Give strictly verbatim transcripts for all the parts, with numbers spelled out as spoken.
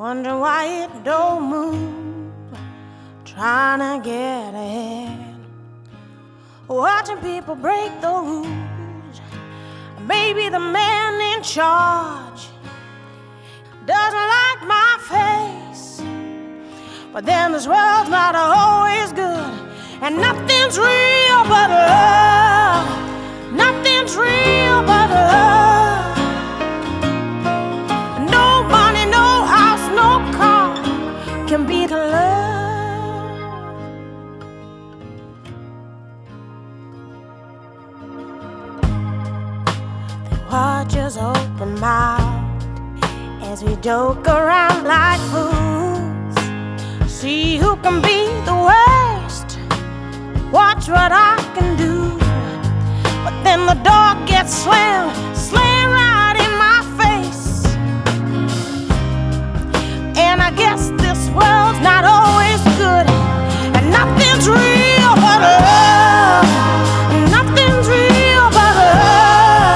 Wonder why it don't move, trying to get ahead, watching people break the rules. Maybe the man in charge doesn't like my face, but then this world's not always good, and nothing's real but love. Nothing's real but love. No money, no house, no car can beat love. They watch us open mouthed as we joke around like fools. See who can be the worst, watch what I can do. But then the door gets slammed, slammed right in my face. And I guess this world's not always good, and nothing's real but love. Nothing's real but love.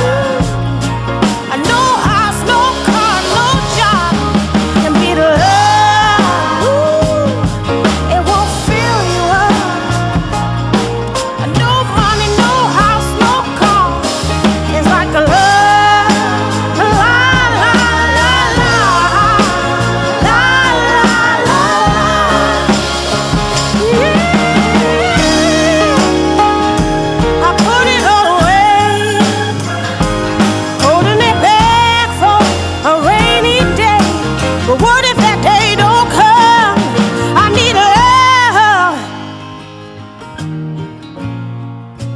No house, no car, no job can beat love. It won't fill you up. No money, no house, no car. It's like a love, la la la la, la la la. Yeah, I put it all away, holding it back for a rainy day. But what if that day don't come? I need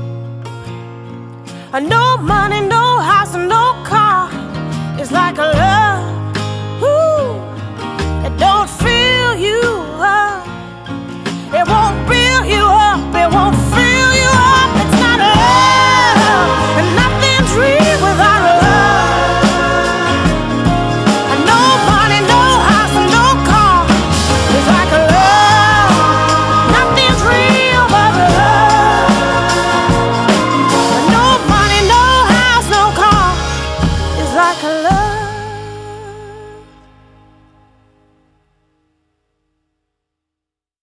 love. No money, no house, no car. It's like a love.